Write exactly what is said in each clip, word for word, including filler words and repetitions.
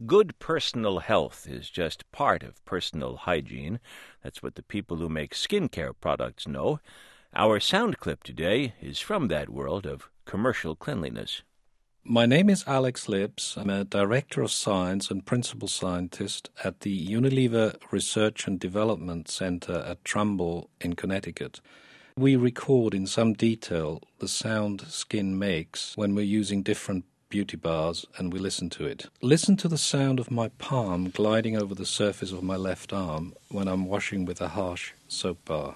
Good personal health is just part of personal hygiene. That's what the people who make skincare products know. Our sound clip today is from that world of commercial cleanliness. My name is Alex Lips. I'm a Director of Science and Principal Scientist at the Unilever Research and Development Center at Trumbull in Connecticut. We record in some detail the sound skin makes when we're using different beauty bars, and we listen to it. Listen to the sound of my palm gliding over the surface of my left arm when I'm washing with a harsh soap bar.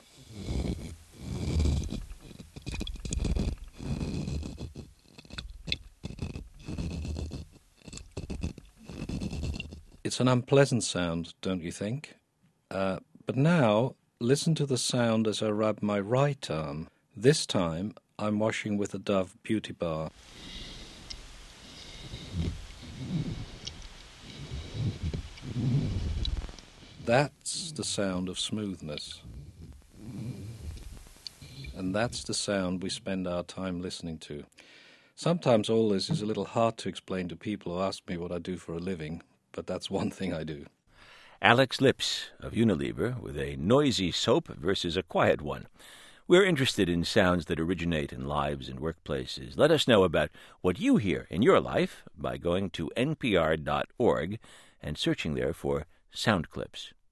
It's an unpleasant sound, don't you think? Uh, but now, listen to the sound as I rub my right arm. This time, I'm washing with a Dove beauty bar. That's the sound of smoothness. And that's the sound we spend our time listening to. Sometimes all this is a little hard to explain to people who ask me what I do for a living, but that's one thing I do. Alex Lips of Unilever with a noisy soap versus a quiet one. We're interested in sounds that originate in lives and workplaces. Let us know about what you hear in your life by going to N P R dot org and searching there for sound clips.